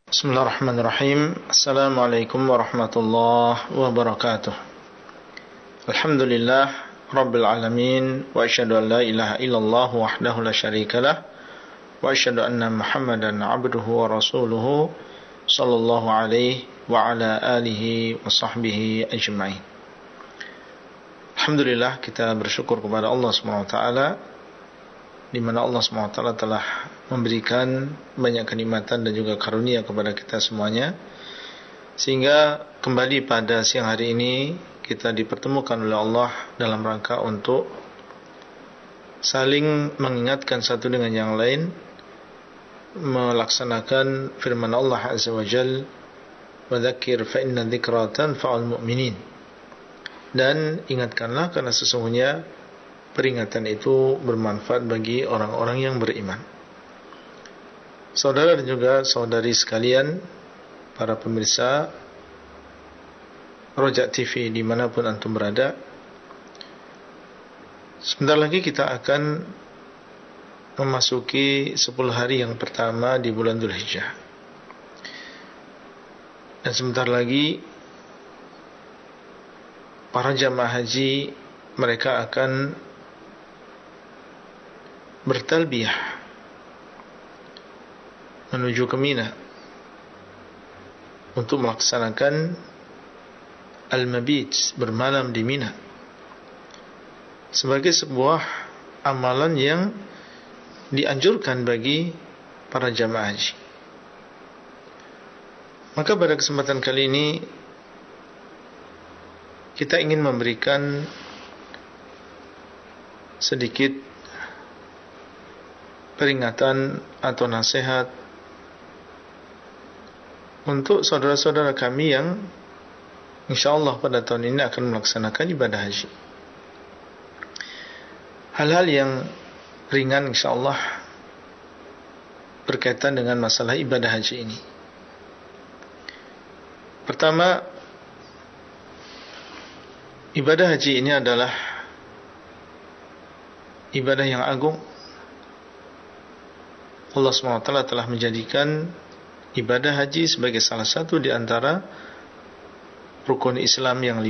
Bismillahirrahmanirrahim. Assalamualaikum warahmatullahi wabarakatuh. Alhamdulillah Rabbil alamin. Wa asyhadu an la ilaha illallah wahdahu la syarikalah. Wa asyhadu anna Muhammadan abduhu wa rasuluhu sallallahu alaihi wa ala alihi wa sahbihi ajma'in. Alhamdulillah, kita bersyukur kepada Allah SWT, di mana Allah SWT telah memberikan banyak kenikmatan dan juga karunia kepada kita semuanya, sehingga kembali pada siang hari ini kita dipertemukan oleh Allah dalam rangka untuk saling mengingatkan satu dengan yang lain, melaksanakan firman Allah Azza wa Jalla, wa dzakir fa inna dzikra tanfa'ul mu'minin, dan ingatkanlah karena sesungguhnya peringatan itu bermanfaat bagi orang-orang yang beriman. Saudara dan juga saudari sekalian, para pemirsa Rojak TV dimanapun antum berada, sebentar lagi kita akan memasuki 10 hari yang pertama di bulan Dzulhijjah. Dan sebentar lagi para jamaah haji mereka akan bertalbiyah menuju ke Mina untuk melaksanakan al-mabit, bermalam di Mina, sebagai sebuah amalan yang dianjurkan bagi para jamaah haji. Maka pada kesempatan kali ini kita ingin memberikan sedikit peringatan atau nasihat untuk saudara-saudara kami yang insyaallah pada tahun ini akan melaksanakan ibadah haji. Hal-hal yang ringan insyaallah berkaitan dengan masalah ibadah haji ini. Pertama, ibadah haji ini adalah ibadah yang agung. Allah SWT telah menjadikan ibadah haji sebagai salah satu di antara rukun Islam yang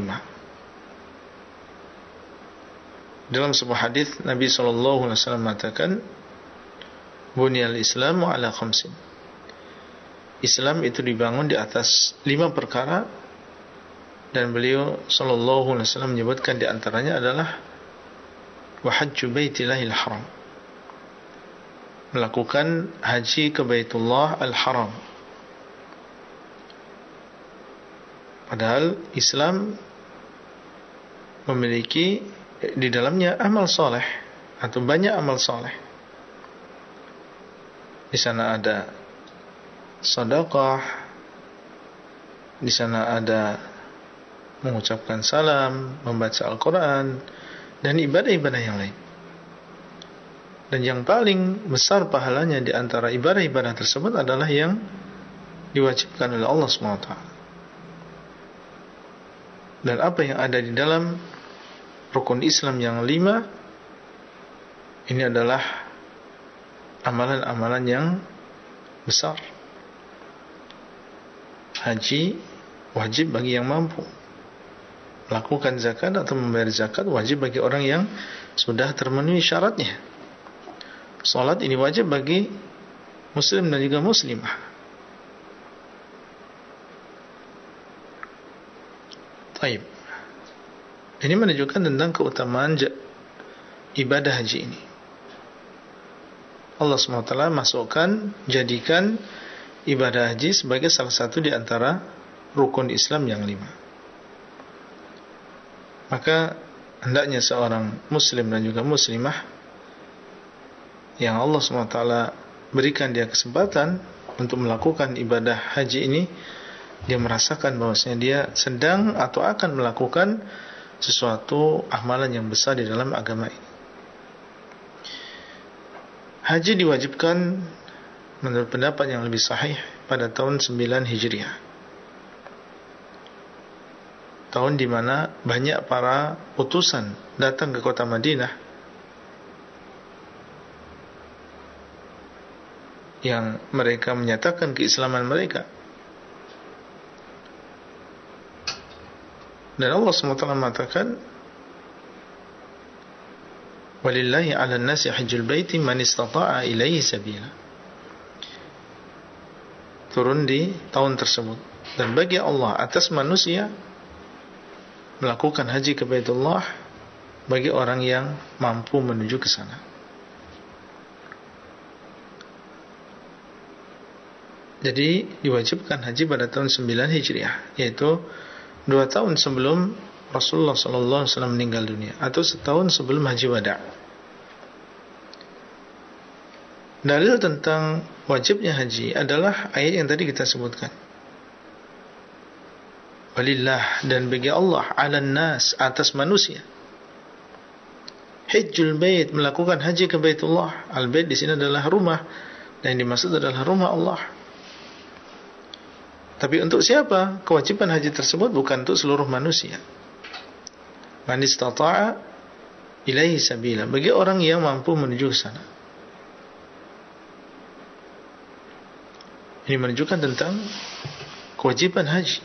5. Dalam sebuah hadis Nabi SAW mengatakan, Bunyal Islamu ala khamsin. Islam itu dibangun di atas 5 perkara, dan beliau SAW menyebutkan di antaranya adalah wa hajju baitillahil haram, melakukan haji ke Baitullah Al-Haram. Padahal Islam memiliki di dalamnya amal soleh, atau banyak amal soleh. Di sana ada sedekah, di sana ada mengucapkan salam, membaca Al-Quran, dan ibadah-ibadah yang lain. Dan yang paling besar pahalanya di antara ibadah-ibadah tersebut adalah yang diwajibkan oleh Allah SWT. Dan apa yang ada di dalam rukun Islam yang 5 ini adalah amalan-amalan yang besar. Haji wajib bagi yang mampu. Melakukan zakat atau membayar zakat wajib bagi orang yang sudah termenuhi syaratnya. Salat ini wajib bagi muslim dan juga muslimah. Baik. Ini menunjukkan tentang keutamaan ibadah haji ini. Allah SWT masukkan, jadikan ibadah haji sebagai salah satu di antara rukun Islam yang 5. Maka hendaknya seorang muslim dan juga muslimah yang Allah SWT berikan dia kesempatan untuk melakukan ibadah haji ini, dia merasakan bahwasanya dia sedang atau akan melakukan sesuatu amalan yang besar di dalam agama ini. Haji diwajibkan menurut pendapat yang lebih sahih pada tahun 9 Hijriah, tahun di mana banyak para utusan datang ke kota Madinah yang mereka menyatakan keislaman mereka. Dan Allah SWT mengatakan, walillahi 'alan nasi hajjul baiti man istata'a ilaihi sabila. Turun di tahun tersebut. Dan bagi Allah atas manusia melakukan haji ke Baitullah bagi orang yang mampu menuju ke sana. Jadi diwajibkan haji pada tahun 9 Hijriah, yaitu 2 tahun sebelum Rasulullah SAW meninggal dunia, atau setahun sebelum haji wada'. Dalil tentang wajibnya haji adalah ayat yang tadi kita sebutkan. Walillah, dan bagi Allah, 'alan nas, atas manusia, hajjul bait, melakukan haji ke Baitullah. Al-bait di sini adalah rumah, dan yang dimaksud adalah rumah Allah. Tapi untuk siapa kewajiban haji tersebut? Bukan untuk seluruh manusia. Man istata'a ilaihi sabila, bagi orang yang mampu menuju ke sana. Ini menunjukkan tentang kewajiban haji.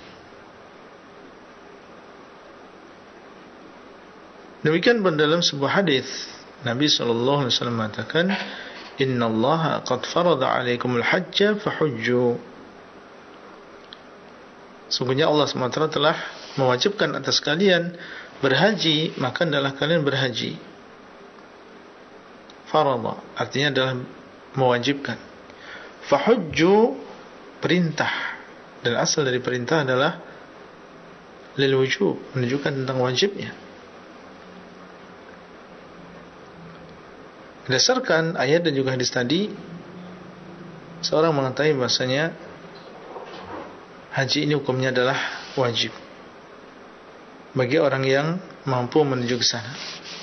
Demikian pun dalam sebuah hadis Nabi SAW mengatakan, Inna Allah qad farada alaikumul hajja fahujju. Sungguhnya Allah SWT telah mewajibkan atas kalian berhaji, maka adalah kalian berhaji. Farada artinya adalah mewajibkan. Fahujju, perintah, dan asal dari perintah adalah lil wujub, menunjukkan tentang wajibnya. Berdasarkan ayat dan juga hadis tadi, seorang mengetahui bahasanya haji ini hukumnya adalah wajib bagi orang yang mampu menuju ke sana.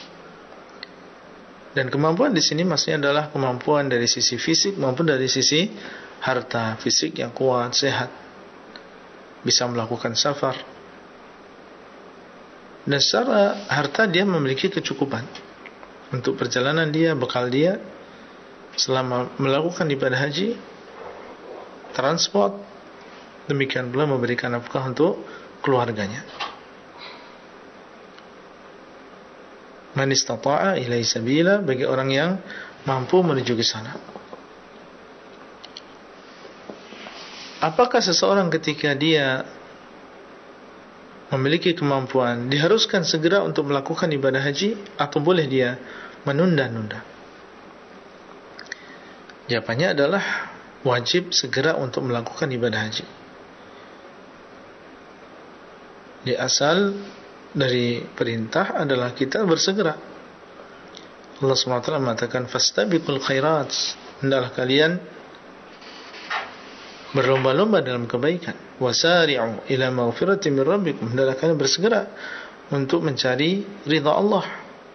Dan kemampuan di sini maksudnya adalah kemampuan dari sisi fisik maupun dari sisi harta. Fisik yang kuat, sehat, bisa melakukan safar, dan secara harta dia memiliki kecukupan untuk perjalanan dia, bekal dia selama melakukan ibadah haji, transport, demikian pula memberikan nafkah untuk keluarganya. Man istata'a ilaihi sabila, bagi orang yang mampu menuju ke sana. Apakah seseorang ketika dia memiliki kemampuan diharuskan segera untuk melakukan ibadah haji, atau boleh dia menunda-nunda? Jawabannya adalah wajib segera untuk melakukan ibadah haji. Di asal dari perintah adalah kita bersegera. Allah SWT mengatakan, fastabiqul khairat, hendaklah kalian berlomba-lomba dalam kebaikan. Wasari'u ila maghfirati min rabbikum, hendaklah kalian bersegera untuk mencari ridha Allah.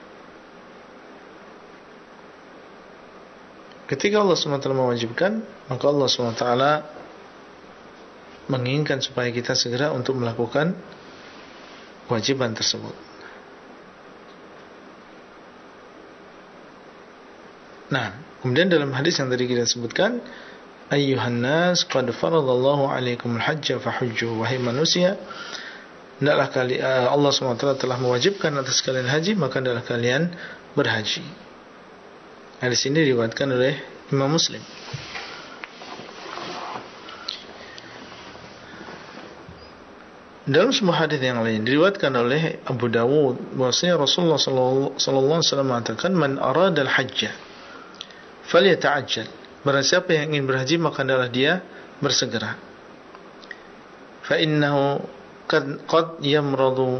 Ketika Allah SWT mewajibkan, maka Allah SWT menginginkan supaya kita segera untuk melakukan kewajiban tersebut. Nah, kemudian dalam hadis yang tadi kita sebutkan, ayyuhan nas qad faradallahu alaikumul hajja fahujju, wahai manusia, hendaklah Allah SWT telah mewajibkan atas kalian haji, maka hendaklah kalian berhaji. Hadis ini diriwayatkan oleh Imam Muslim. Dalam sebuah hadis yang lain diriwayatkan oleh Abu Dawud bahwasanya Rasulullah sallallahu alaihi wasallam mengatakan, man arada al-hajj falyata'ajjal, barang siapa yang ingin berhaji maka hendaklah dia bersegera. Fa innahu qad yamradu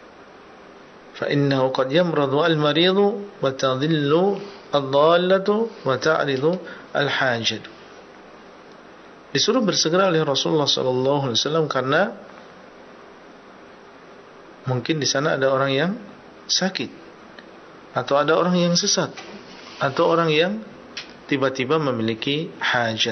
al-maridu wa tadhillu ad-dallatu wa ta'ridu al-hajatu. Disuruh bersegera oleh Rasulullah sallallahu alaihi wasallam karena mungkin di sana ada orang yang sakit, atau ada orang yang sesat, atau orang yang tiba-tiba memiliki hajat.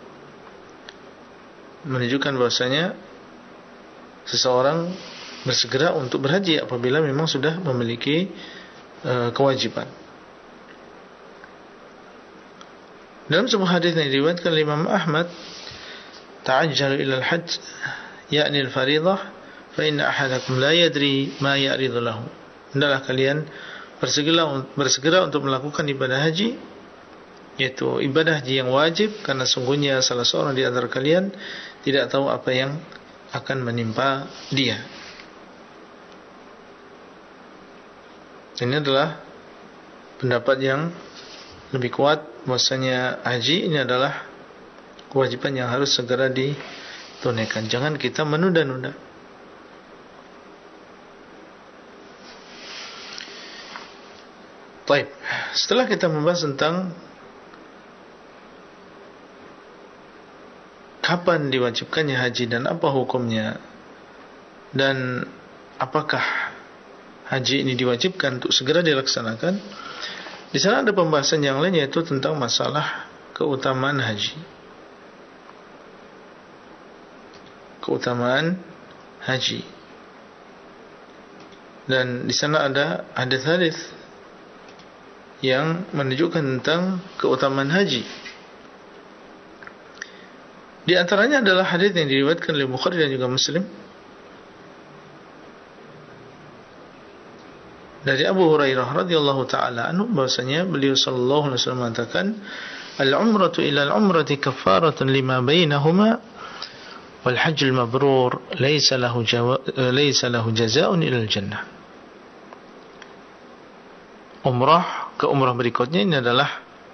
Menunjukkan bahwasanya seseorang bersegera untuk berhaji apabila memang sudah memiliki kewajiban. Dalam sebuah hadis yang diriwayatkan oleh Imam Ahmad, ta'ajjalu ila al-hajj ya'ni al-fariḍah fa inna ahadakum la yadri ma ya'ridu lahu. Hendaklah kalian bersegera untuk melakukan ibadah haji, yaitu ibadah haji yang wajib, karena sungguhnya salah seorang di antara kalian tidak tahu apa yang akan menimpa dia. Ini adalah pendapat yang lebih kuat, bahwasanya haji ini adalah kewajiban yang harus segera ditunaikan. Jangan kita menunda-nunda. Baik, setelah kita membahas tentang kapan diwajibkannya haji dan apa hukumnya, dan apakah haji ini diwajibkan untuk segera dilaksanakan, di sana ada pembahasan yang lain, yaitu tentang masalah keutamaan haji. Keutamaan haji. Dan di sana ada hadis-hadis yang menunjukkan tentang keutamaan haji. Di antaranya adalah hadis yang diriwayatkan oleh Bukhari dan juga Muslim dari Abu Hurairah radhiyallahu taala anhu, bahwasanya beliau sallallahu alaihi wasallam mengatakan, al-umratu ila al-umrati kaffaratun lima bainahuma wal hajjul mabrur laysa lahu jazaa'un ila al-jannah. Umrah ke umrah berikutnya ini adalah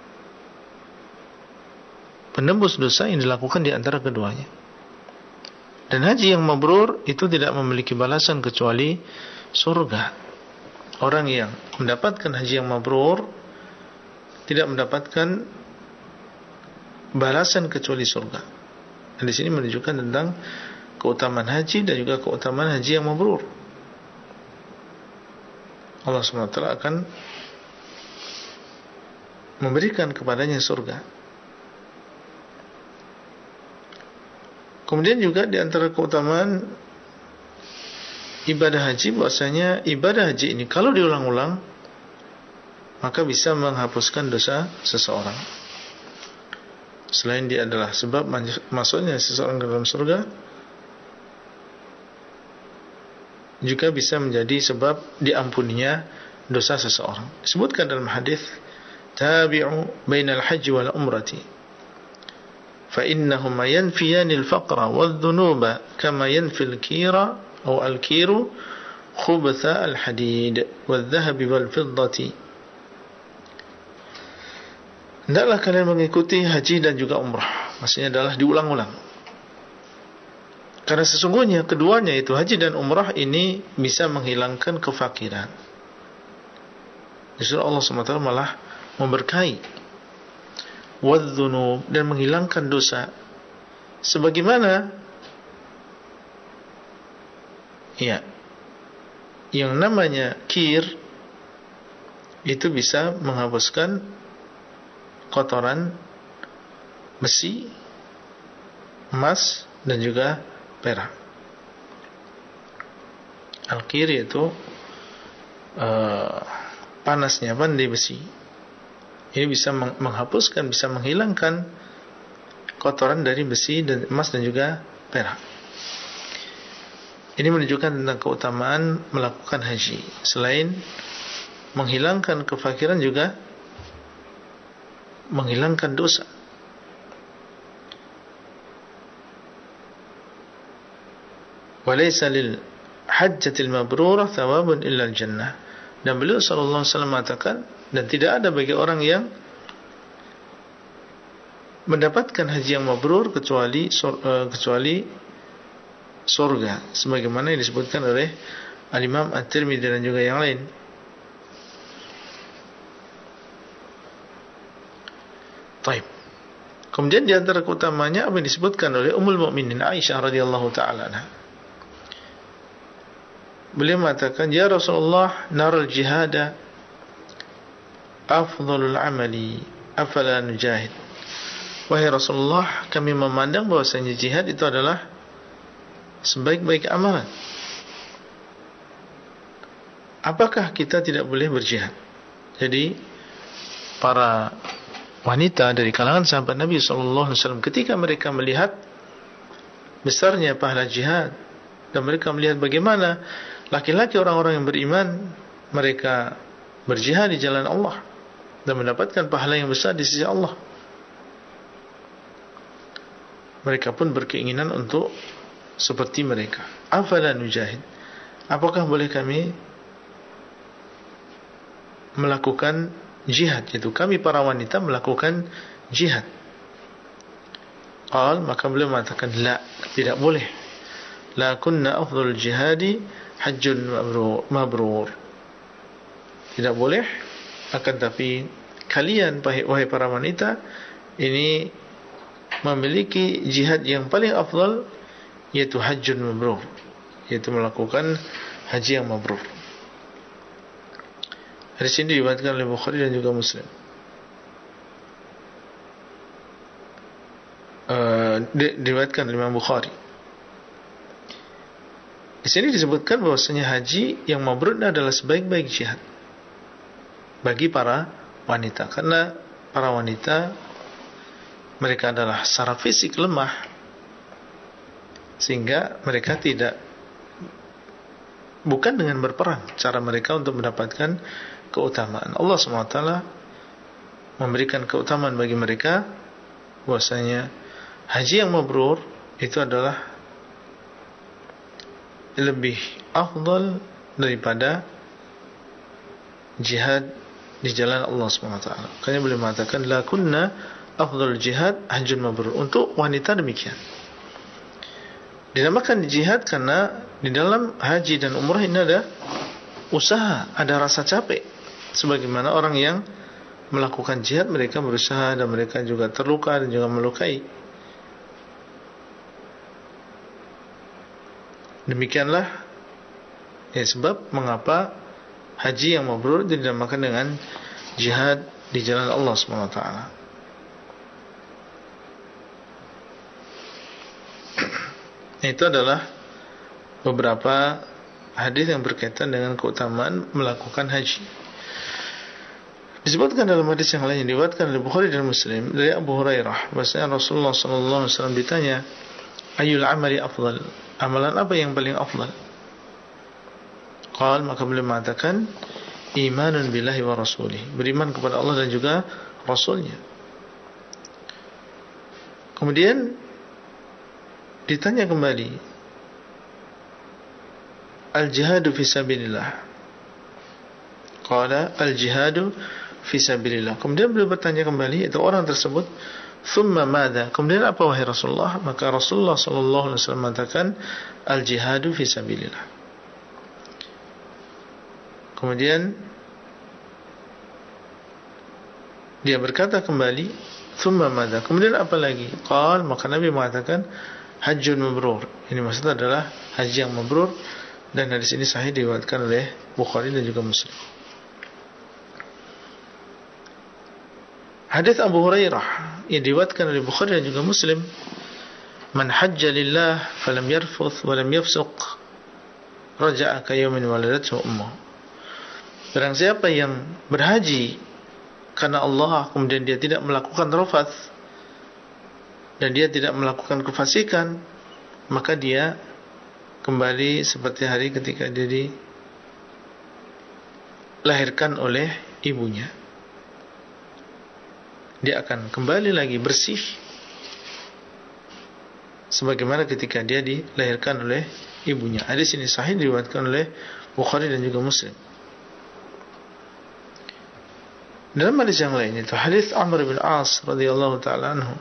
penembus dosa yang dilakukan di antara keduanya. Dan haji yang mabrur itu tidak memiliki balasan kecuali surga. Orang yang mendapatkan haji yang mabrur tidak mendapatkan balasan kecuali surga. Dan di sini menunjukkan tentang keutamaan haji dan juga keutamaan haji yang mabrur. Allah SWT akan memberikan kepadanya surga. Kemudian juga di antara keutamaan ibadah haji, bahwasanya ibadah haji ini kalau diulang-ulang maka bisa menghapuskan dosa seseorang. Selain dia adalah sebab masuknya seseorang ke dalam surga, juga bisa menjadi sebab diampuninya dosa seseorang. Disebutkan dalam hadis, tabi'u bainal hajji wal umrati fa innahuma yanfiyani al-faqra wadh-dhunuba kama yanfi al-kira atau al-kiru khubtha al-hadid wadh-dhahabi wal-fiddati. Hendaklah kalian mengikuti haji dan juga umrah. Maksudnya adalah diulang-ulang, karena sesungguhnya keduanya, itu haji dan umrah, ini bisa menghilangkan kefakiran. Justru Allah SWT malah memberkahi wadh-dhunub, dan menghilangkan dosa. Sebagaimana ya, yang namanya kir itu bisa menghapuskan kotoran besi, emas dan juga perak. Al-kir itu panasnya pandai besi. Ini bisa menghapuskan, bisa menghilangkan kotoran dari besi dan emas dan juga perak. Ini menunjukkan tentang keutamaan melakukan haji. Selain menghilangkan kefakiran, juga menghilangkan dosa. Walaysa lil hajjatil mabrurah thawabun illa al-jannah. Dan beliau sallallahu alaihi wasallam mengatakan, dan tidak ada bagi orang yang mendapatkan haji yang mabrur kecuali surga, sebagaimana yang disebutkan oleh Al-Imam At-Tirmidzi dan juga yang lain. Baik. Kemudian di antara keutamanya apa yang disebutkan oleh Ummul Mukminin Aisyah radhiyallahu taala anha. Beliau mengatakan, ya Rasulullah, naral jihada afdhalul amali afala nujahid. Wahai Rasulullah, kami memandang bahwasanya jihad itu adalah sebaik-baik amalan. Apakah kita tidak boleh berjihad? Jadi para wanita dari kalangan sahabat Nabi SAW, ketika mereka melihat besarnya pahala jihad, dan mereka melihat bagaimana laki-laki orang-orang yang beriman mereka berjihad di jalan Allah dan mendapatkan pahala yang besar di sisi Allah, mereka pun berkeinginan untuk seperti mereka. Afala nujahid, apakah boleh kami melakukan jihad, yaitu kami para wanita melakukan jihad? Qal, maka beliau mengatakan la, tidak boleh. La kunna afdhal jihadi hajjun mabrur, tidak boleh. Akan tapi kalian wahai para wanita ini memiliki jihad yang paling afdal, yaitu hajjun mabrur, yaitu melakukan haji yang mabrur. Hadis ini diriwayatkan oleh Bukhari dan juga Muslim. Diriwayatkan oleh Imam Bukhari. Di sini disebutkan bahwasanya haji yang mabrur adalah sebaik-baik jihad bagi para wanita, karena para wanita mereka adalah secara fisik lemah, sehingga mereka tidak, bukan dengan berperang cara mereka untuk mendapatkan keutamaan. Allah SWT memberikan keutamaan bagi mereka, bahwasanya haji yang mabrur itu adalah lebih afdal daripada jihad di jalan Allah SWT. Makanya beliau mengatakan la kunna afdal jihad hajjun mabrur. Untuk wanita demikian. Dinamakan jihad karena di dalam haji dan umrah ini ada usaha, ada rasa capek. Sebagaimana orang yang melakukan jihad, mereka berusaha dan mereka juga terluka dan juga melukai. Demikianlah sebab mengapa haji yang mabrur dinamakan dengan jihad di jalan Allah SWT. Itu adalah beberapa hadis yang berkaitan dengan keutamaan melakukan haji. Disebutkan dalam hadis yang lain, diriwayatkan oleh Bukhari dan Muslim dari Abu Hurairah, bahwasanya Rasulullah SAW ditanya, ayyul amali afdal, amalan apa yang paling afdal? Qal, maka beliau mengatakan imanun billahi wa rasulih, beriman kepada Allah dan juga Rasulnya. Kemudian ditanya kembali, al-jihadu fi sabilillah. Qala al-jihadu fi sabilillah. Kemudian beliau bertanya kembali, itu orang tersebut, thumma madza, kemudian apa wahai Rasulullah? Maka Rasulullah sallallahu alaihi wasallam mengatakan al-jihadu fi sabilillah. Kemudian dia berkata kembali, thumma madza, kemudian apa lagi? Qal, maka Nabi mengatakan hajjun mabrur. Ini maksudnya adalah haji yang mabrur, dan hadis ini sahih diriwayatkan oleh Bukhari dan juga Muslim. Hadis Abu Hurairah yang diriwayatkan oleh Bukhari dan juga Muslim, man hajja lillah falam yarfuth walam yafsuq raja'a ka yawmin waladathu ummuh. Barang siapa yang berhaji karena Allah, kemudian dia tidak melakukan rafath dan dia tidak melakukan kefasikan, maka dia kembali seperti hari ketika dia dilahirkan oleh ibunya. Dia akan kembali lagi bersih sebagaimana ketika dia dilahirkan oleh ibunya. Hadis ini sahih diriwayatkan oleh Bukhari dan juga Muslim. Dalam hadis yang lain, itu hadis Amr bin As radhiyallahu taala anhu.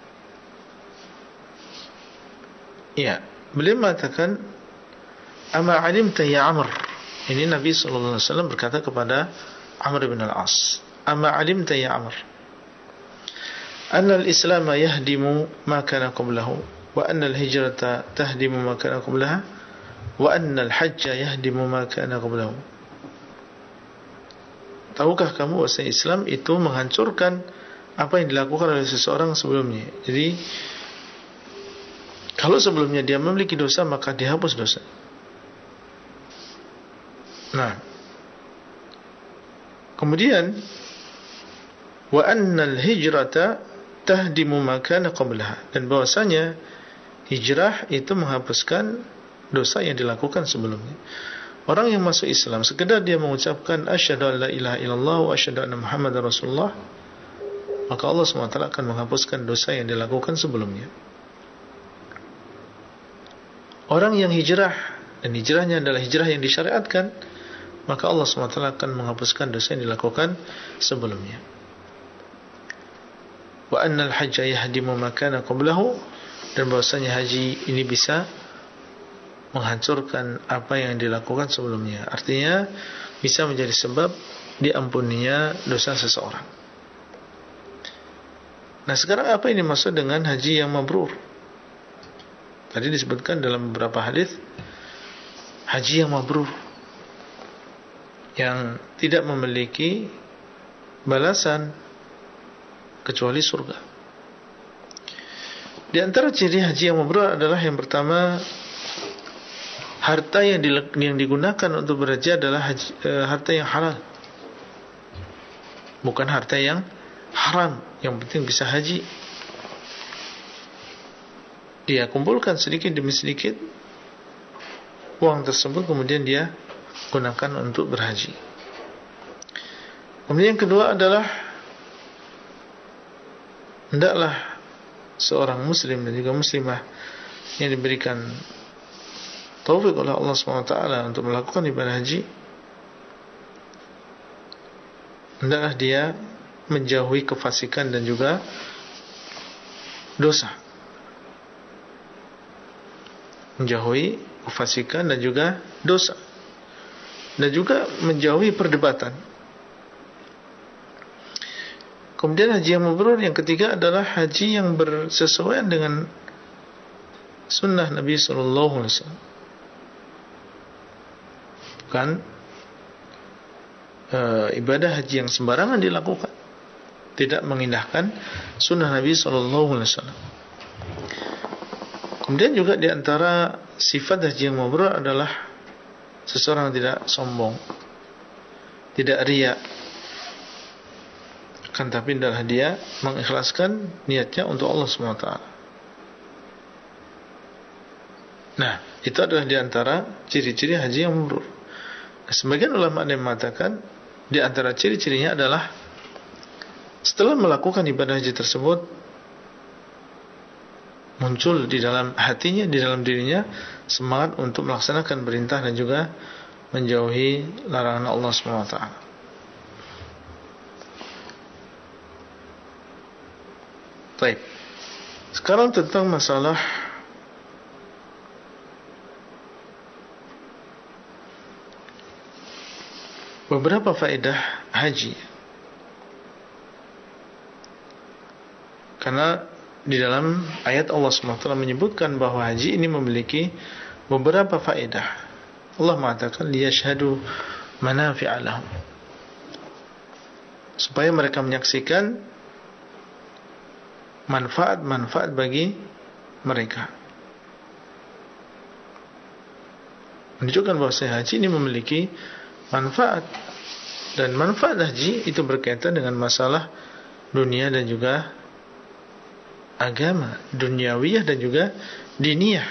Ya, beliau mengatakan, "Ama 'alimta ya Amr?" Ini Nabi sallallahu alaihi wasallam berkata kepada Amr bin Al-As, "Ama 'alimta ya Amr anna al-Islam yahdimu ma kana qablahu wa anna al-hijrata tahdimu ma kana qablaha wa anna al-hajja yahdimu ma kana qablahu." Tahukah kamu bahwa Islam itu menghancurkan apa yang dilakukan oleh seseorang sebelumnya? Jadi kalau sebelumnya dia memiliki dosa, maka dihapus dosa. Nah, kemudian wa annal hijrata tahdimu ma kana qablaha, dan bahwasanya hijrah itu menghapuskan dosa yang dilakukan sebelumnya. Orang yang masuk Islam sekedar dia mengucapkan asyhadu an la ilaha illallah wa asyhadu anna muhammadar rasulullah, maka Allah SWT akan menghapuskan dosa yang dilakukan sebelumnya. Orang yang hijrah, dan hijrahnya adalah hijrah yang disyariatkan, maka Allah SWT akan menghapuskan dosa yang dilakukan sebelumnya. Wa annal hajja yahdimu ma kana qablahu, dan bahwasanya haji ini bisa menghancurkan apa yang dilakukan sebelumnya. Artinya bisa menjadi sebab diampuninya dosa seseorang. Nah, sekarang apa ini maksud dengan haji yang mabrur? Tadi disebutkan dalam beberapa hadis haji yang mabrur, yang tidak memiliki balasan kecuali surga. Di antara ciri haji yang mabrur adalah yang pertama, harta yang digunakan untuk berhaji adalah harta yang halal, bukan harta yang haram. Yang penting bisa haji. Dia kumpulkan sedikit demi sedikit uang tersebut, kemudian dia gunakan untuk berhaji. Kemudian yang kedua adalah, hendaklah seorang muslim dan juga muslimah yang diberikan taufik oleh Allah SWT untuk melakukan ibadah haji, hendaklah dia menjauhi kefasikan dan juga dosa. Menjauhi kefasikan dan juga dosa, dan juga menjauhi perdebatan. Kemudian haji yang mabrur yang ketiga adalah haji yang bersesuaian dengan sunnah Nabi SAW. Bukan ibadah haji yang sembarangan dilakukan, tidak mengindahkan sunnah Nabi SAW. Kemudian juga di antara sifat haji yang mabrur adalah seseorang tidak sombong, tidak riya, kan, tapi adalah dia mengikhlaskan niatnya untuk Allah SWT. Nah, itu adalah di antara ciri-ciri haji yang mabrur. Nah, sebagian ulama yang mengatakan di antara ciri-cirinya adalah setelah melakukan ibadah haji tersebut, muncul di dalam hatinya, di dalam dirinya semangat untuk melaksanakan perintah dan juga menjauhi larangan Allah SWT. Baik. Sekarang tentang masalah beberapa faedah haji. Karena di dalam ayat Allah SWT menyebutkan bahwa haji ini memiliki beberapa faedah. Allah mengatakan liyashhadu manafi'a lahum, supaya mereka menyaksikan manfaat-manfaat bagi mereka. Menunjukkan bahwa haji ini memiliki manfaat, dan manfaat haji itu berkaitan dengan masalah dunia dan juga agama, duniawiyah dan juga diniyah.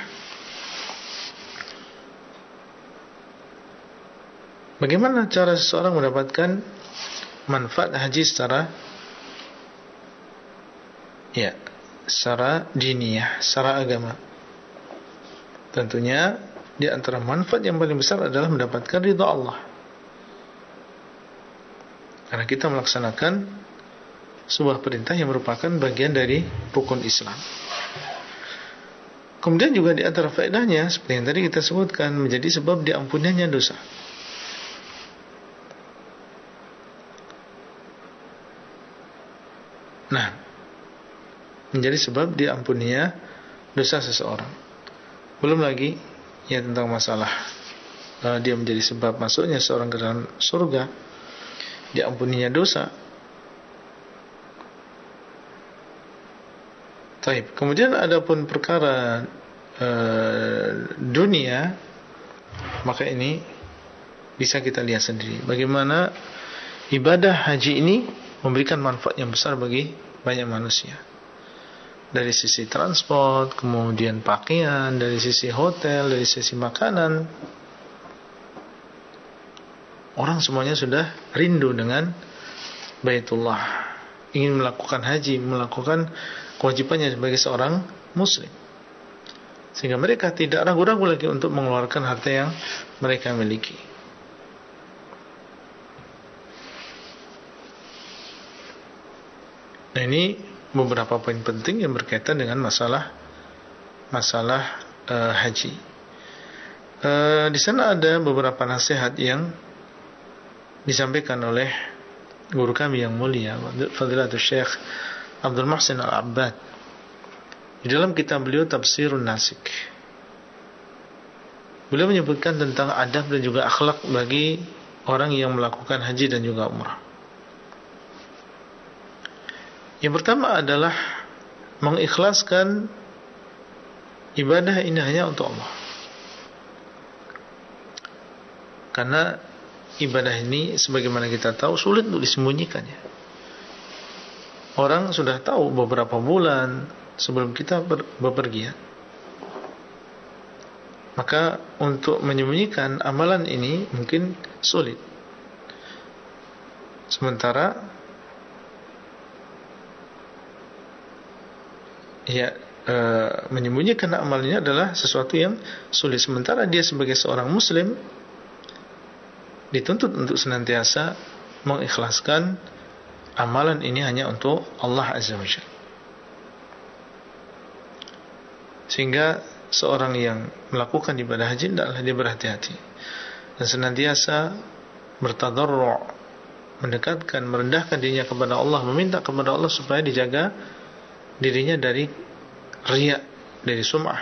Bagaimana cara seseorang mendapatkan manfaat haji secara diniyah, secara agama? Tentunya di antara manfaat yang paling besar adalah mendapatkan ridha Allah, karena kita melaksanakan sebuah perintah yang merupakan bagian dari rukun Islam. Kemudian juga di antara faedahnya, seperti yang tadi kita sebutkan, menjadi sebab diampuninya dosa. Nah, menjadi sebab diampuninya dosa seseorang. Belum lagi ya tentang masalah dia menjadi sebab masuknya seorang ke dalam surga, diampuninya dosa. Baik. Kemudian adapun perkara dunia, maka ini bisa kita lihat sendiri bagaimana ibadah haji ini memberikan manfaat yang besar bagi banyak manusia. Dari sisi transport, kemudian pakaian, dari sisi hotel, dari sisi makanan. Orang semuanya sudah rindu dengan Baitullah, ingin melakukan haji, melakukan kewajibannya sebagai seorang muslim, sehingga mereka tidak ragu-ragu lagi untuk mengeluarkan harta yang mereka miliki. Nah, ini beberapa poin penting yang berkaitan dengan masalah haji. Di sana ada beberapa nasihat yang disampaikan oleh guru kami yang mulia, Fadilatul Syekh Abdul Muhsin Al-Abbad, di dalam kitab beliau Tafsirun Nasik. Beliau menyebutkan tentang adab dan juga akhlak bagi orang yang melakukan haji dan juga umrah. Yang pertama adalah mengikhlaskan ibadah ini hanya untuk Allah. Karena ibadah ini sebagaimana kita tahu sulit untuk disembunyikannya. Orang sudah tahu beberapa bulan sebelum kita bepergian. Maka untuk menyembunyikan amalan ini mungkin sulit. Sementara menyembunyikan amalnya adalah sesuatu yang sulit. Sementara dia sebagai seorang muslim dituntut untuk senantiasa mengikhlaskan amalan ini hanya untuk Allah Azza wa Jalla. Sehingga seorang yang melakukan ibadah haji hendaklah dia berhati-hati dan senantiasa bertadarru', mendekatkan, merendahkan dirinya kepada Allah, meminta kepada Allah supaya dijaga dirinya dari riya, dari sum'ah.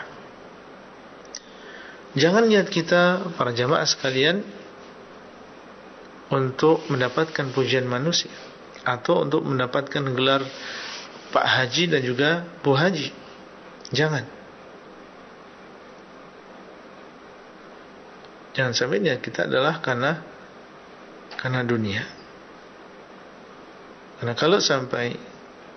Jangan lihat kita para jamaah sekalian untuk mendapatkan pujian manusia atau untuk mendapatkan gelar Pak Haji dan juga Bu Haji. Jangan sampai niat kita adalah karena dunia. Karena kalau sampai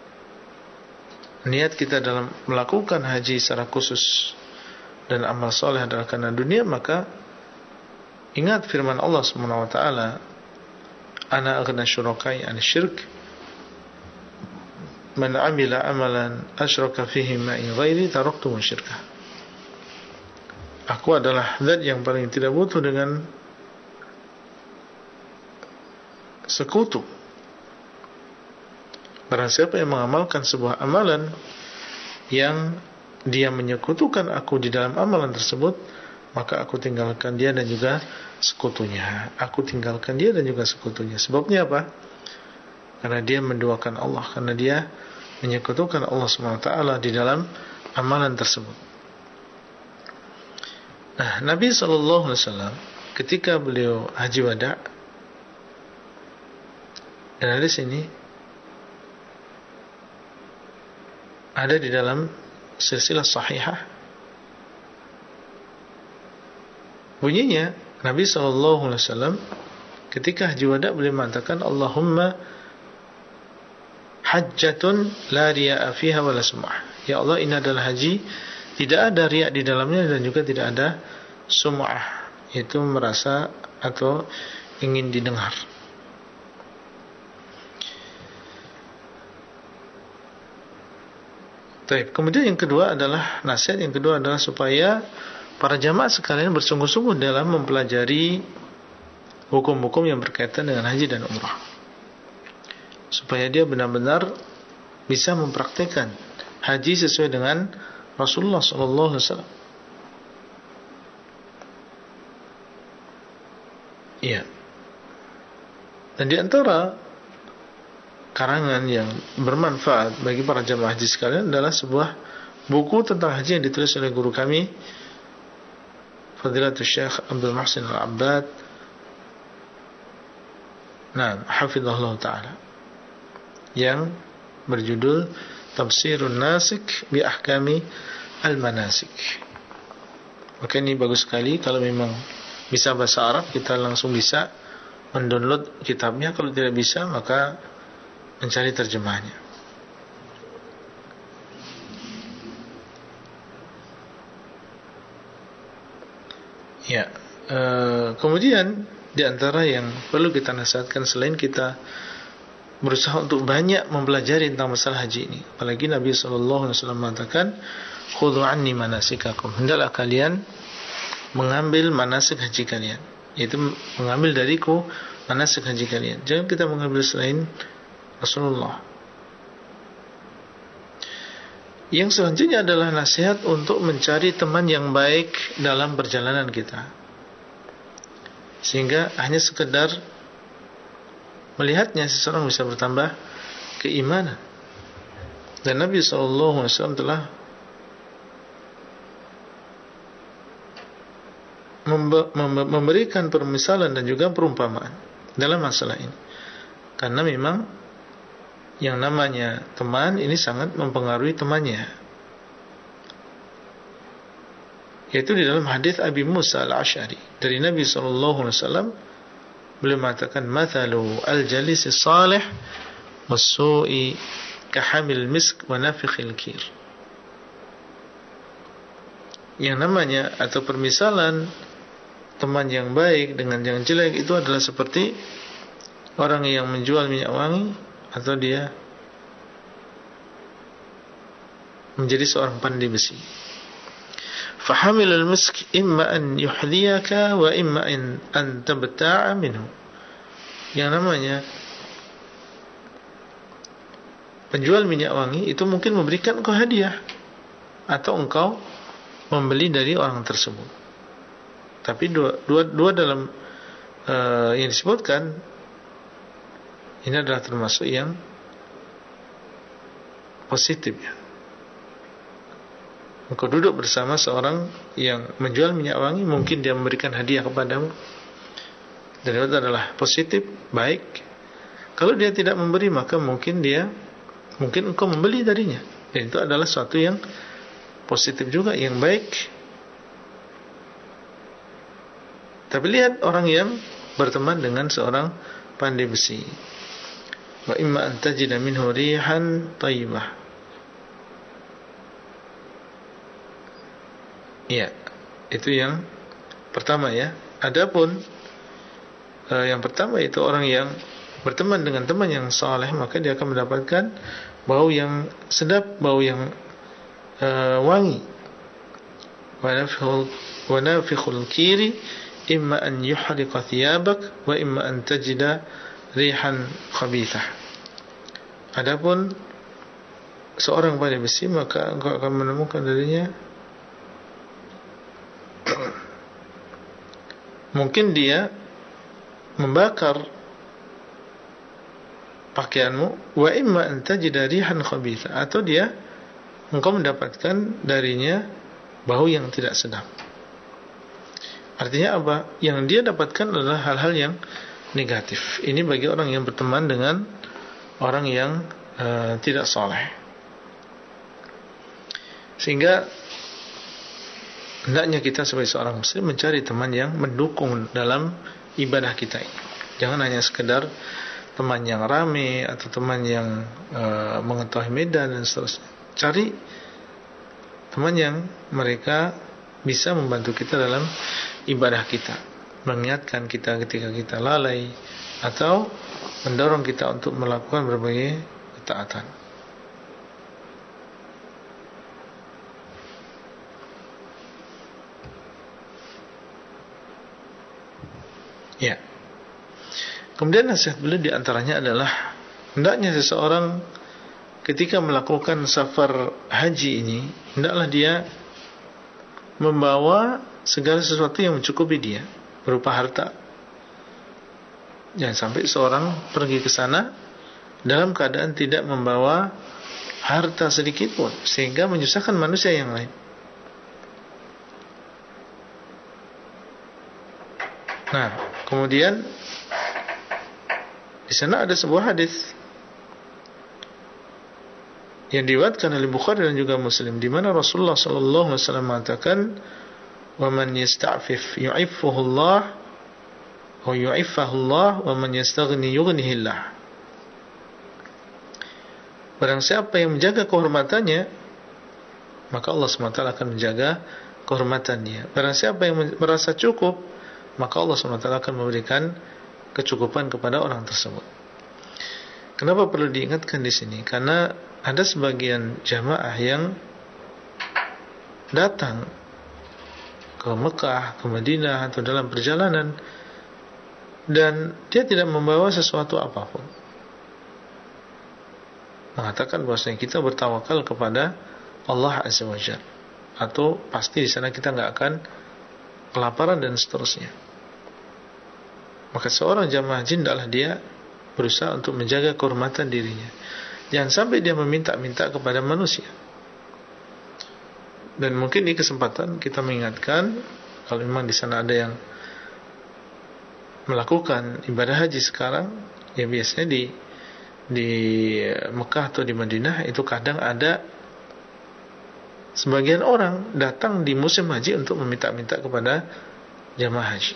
niat kita dalam melakukan haji secara khusus dan amal soleh adalah karena dunia, maka ingat firman Allah Subhanahu wa taala, ana aghna syurakai an syirk man amila amalan asyraka fihi ma'i ghairi taraktu syirka. Aku adalah zat yang paling tidak butuh dengan sekutu. Barang siapa yang mengamalkan sebuah amalan yang dia menyekutukan aku di dalam amalan tersebut, maka aku tinggalkan dia dan juga sekutunya. Aku tinggalkan dia dan juga sekutunya. Sebabnya apa? Karena dia menduakan Allah, karena dia menyekutukan Allah SWT di dalam amalan tersebut. Nah, Nabi SAW ketika beliau haji wada, dan di sini ada di dalam silsilah sahihah, bunyinya Nabi SAW ketika haji wada beliau mengatakan, Allahumma hajjatun la riya'a fiha wa la sum'ah. Ya Allah, ini adalah haji, tidak ada riya di dalamnya dan juga tidak ada sum'ah, yaitu merasa atau ingin didengar. Kemudian yang kedua adalah, nasihat yang kedua adalah supaya para jamaah sekalian bersungguh-sungguh dalam mempelajari hukum-hukum yang berkaitan dengan haji dan umrah, supaya dia benar-benar bisa mempraktikkan haji sesuai dengan Rasulullah SAW. Iya. Dan di antara karangan yang bermanfaat bagi para jamaah haji sekalian adalah sebuah buku tentang haji yang ditulis oleh guru kami, Fadilatul Syekh Abdul Muhsin Al-Abbad, hafizahullah ta'ala, yang berjudul Tafsirun Nasik bi Ahkami Al-Manasik. Maka ini bagus sekali. Kalau memang bisa bahasa Arab, kita langsung bisa mendownload kitabnya. Kalau tidak bisa, maka mencari terjemahnya. Ya, kemudian di antara yang perlu kita nasihatkan selain kita berusaha untuk banyak mempelajari tentang masalah haji ini, apalagi Nabi SAW mengatakan, khudhu anni manasikakum, hendaklah kalian mengambil manasik haji kalian, yaitu mengambil dariku manasik haji kalian. Jangan kita mengambil selain Rasulullah. Yang selanjutnya adalah nasihat untuk mencari teman yang baik dalam perjalanan kita, sehingga hanya sekedar melihatnya seseorang bisa bertambah keimanan. Dan Nabi SAW telah memberikan permisalan dan juga perumpamaan dalam masalah ini, karena memang yang namanya teman ini sangat mempengaruhi temannya. Yaitu di dalam hadis Abi Musa al-Asy'ari dari Nabi SAW, beliau mengatakan, mathalu al-jalisi salih was-su'i kahamil misk wa nafikhil kir. Yang namanya atau permisalan teman yang baik dengan yang jelek itu adalah seperti orang yang menjual minyak wangi atau dia menjadi seorang pandai besi. Fahamilul misk imma an yuhdiyaka wa imma an tabta'a minhu. Yang namanya penjual minyak wangi itu mungkin memberikan engkau hadiah atau engkau membeli dari orang tersebut. Tapi dua dalam yang disebutkan ini adalah termasuk yang positif, ya. Engkau duduk bersama seorang yang menjual minyak wangi, mungkin dia memberikan hadiah kepadamu, dan itu adalah positif, baik. Kalau dia tidak memberi, maka mungkin engkau membeli darinya, dan itu adalah suatu yang positif juga, yang baik. Tapi lihat orang yang berteman dengan seorang pandai besi, wa imma an tajida minhu rihan thayyibah. Ya, itu yang pertama, ya. Adapun yang pertama itu orang yang berteman dengan teman yang saleh, maka dia akan mendapatkan bau yang sedap, bau yang wangi. Wa nafikhul kiri imma an yuhriqa thiyabak wa imma an tajida rihan khabithah. Adapun seorang pandai besi, maka engkau akan menemukan darinya mungkin dia membakar pakaianmu, wa imma an tajida rihan khabithah, atau engkau mendapatkan darinya bau yang tidak sedap. Artinya apa? Yang dia dapatkan adalah hal-hal yang negatif. Ini bagi orang yang berteman dengan orang yang tidak saleh. Sehingga hendaknya kita sebagai seorang muslim mencari teman yang mendukung dalam ibadah kita ini. Jangan hanya sekedar teman yang rame atau teman yang mengetahui medan dan seterusnya. Cari teman yang mereka bisa membantu kita dalam ibadah kita, mengingatkan kita ketika kita lalai, atau mendorong kita untuk melakukan berbagai ketaatan. Ya. Kemudian nasihat beliau di antaranya adalah hendaknya seseorang ketika melakukan safar haji ini, hendaklah dia membawa segala sesuatu yang mencukupi dia berupa harta. Jangan sampai seorang pergi ke sana dalam keadaan tidak membawa harta sedikit pun, sehingga menyusahkan manusia yang lain. Nah, kemudian di sana ada sebuah hadis yang diriwayatkan oleh Bukhari dan juga Muslim, di mana Rasulullah sallallahu alaihi wasallam mengatakan, "Wa man yasta'fif yu'iffuhu Allah wa yu'iffahu Allah wa man yastaghni yughnihi Allah." Barang siapa yang menjaga kehormatannya, maka Allah SWT akan menjaga kehormatan dia. Barang siapa yang merasa cukup, maka Allah SWT akan memberikan kecukupan kepada orang tersebut. Kenapa perlu diingatkan di sini? Karena ada sebagian jamaah yang datang ke Mekah, ke Madinah atau dalam perjalanan, dan dia tidak membawa sesuatu apapun. Mengatakan bahwasanya kita bertawakal kepada Allah Azza wa Jalla, atau pasti di sana kita enggak akan kelaparan dan seterusnya. Maka seorang jamaah haji hendaklah dia berusaha untuk menjaga kehormatan dirinya. Jangan sampai dia meminta-minta kepada manusia. Dan mungkin ini kesempatan kita mengingatkan, kalau memang di sana ada yang melakukan ibadah haji sekarang, ya biasanya di Mekah atau di Madinah itu kadang ada sebagian orang datang di musim haji untuk meminta-minta kepada jamaah haji.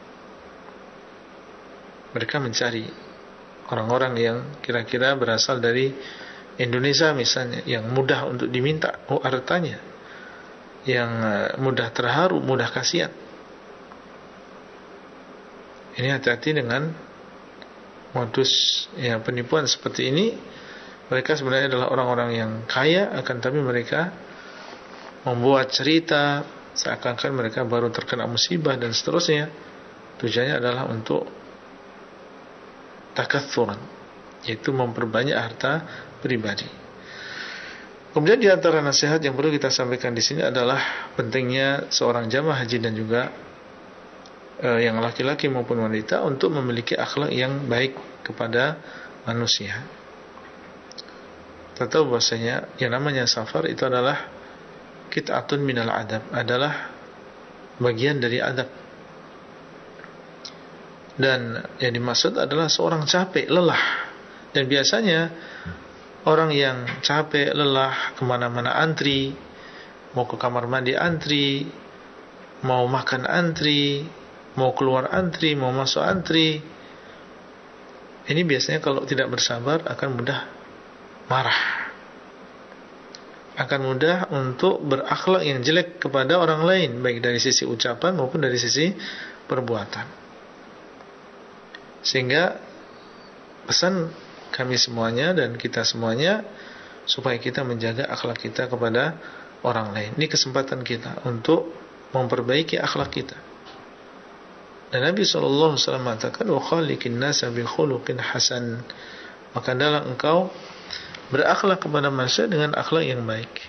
Mereka mencari orang-orang yang kira-kira berasal dari Indonesia misalnya, yang mudah untuk diminta hartanya, yang mudah terharu, mudah kasihan. Ini hati-hati dengan modus penipuan seperti ini. Mereka sebenarnya adalah orang-orang yang kaya, akan tapi mereka membuat cerita seakan-akan mereka baru terkena musibah dan seterusnya. Tujuannya adalah untuk takatsuran, yaitu memperbanyak harta pribadi. Kemudian di antara nasihat yang perlu kita sampaikan di sini adalah pentingnya seorang jamaah haji dan juga yang laki-laki maupun wanita untuk memiliki akhlak yang baik kepada manusia. Kita tahu bahwasanya yang namanya safar itu adalah qit'atun minal adab, adalah bagian dari adab. Dan yang dimaksud adalah seorang capek, lelah. Dan biasanya orang yang capek, lelah, kemana-mana antri, mau ke kamar mandi antri, mau makan antri, mau keluar antri, mau masuk antri, ini biasanya kalau tidak bersabar akan mudah marah, akan mudah untuk berakhlak yang jelek kepada orang lain, baik dari sisi ucapan maupun dari sisi perbuatan. Sehingga pesan kami semuanya dan kita semuanya supaya kita menjaga akhlak kita kepada orang lain. Ini kesempatan kita untuk memperbaiki akhlak kita. Dan Nabi SAW mengatakan, wa khaliqin nasa bi khuluqin hasan. Maka adalah engkau berakhlak kepada manusia dengan akhlak yang baik.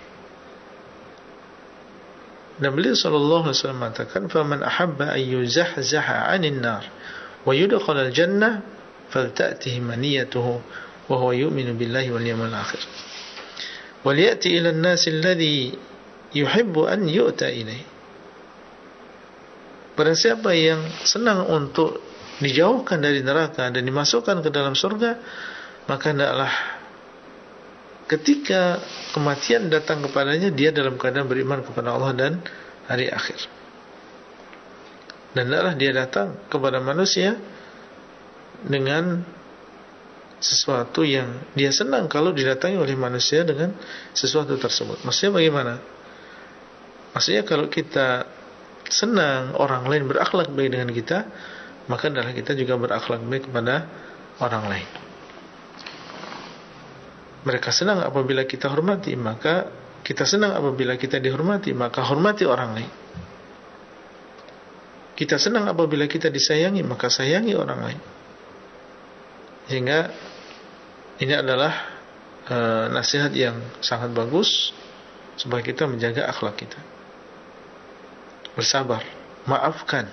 Dan beliau SAW mengatakan, faman ahabba ayyuzahzaha 'anil nar wa yudkhala al-jannah falta'tihi maniyatuhu wa huwa yu'minu billahi wal yawmil akhir wal ya'ti ila an-nas alladhi yuhibbu an yu'ta ilayhi. Barang siapa yang senang untuk dijauhkan dari neraka dan dimasukkan ke dalam surga, maka hendaklah ketika kematian datang kepadanya, dia dalam keadaan beriman kepada Allah dan hari akhir. Dan hendaklah dia datang kepada manusia dengan sesuatu yang dia senang kalau didatangi oleh manusia dengan sesuatu tersebut. Maksudnya bagaimana? Maksudnya kalau kita senang orang lain berakhlak baik dengan kita, maka hendaklah kita juga berakhlak baik kepada orang lain. Mereka senang apabila kita hormati, maka kita senang apabila kita dihormati, maka hormati orang lain. Kita senang apabila kita disayangi, maka sayangi orang lain. Sehingga ini adalah nasihat yang sangat bagus supaya kita menjaga akhlak kita. Bersabar, maafkan.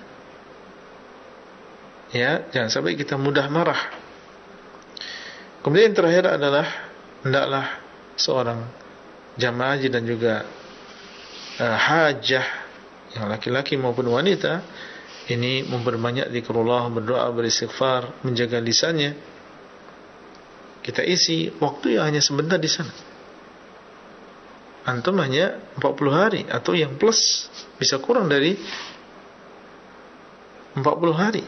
Ya, jangan sampai kita mudah marah. Kemudian yang terakhir adalah hendaklah seorang jamaah haji dan juga hajah yang laki-laki maupun wanita ini memperbanyak zikrullah, berdoa, beristighfar, menjaga lisannya. Kita isi waktu yang hanya sebentar di sana. Antum hanya 40 hari atau yang plus, bisa kurang dari 40 hari.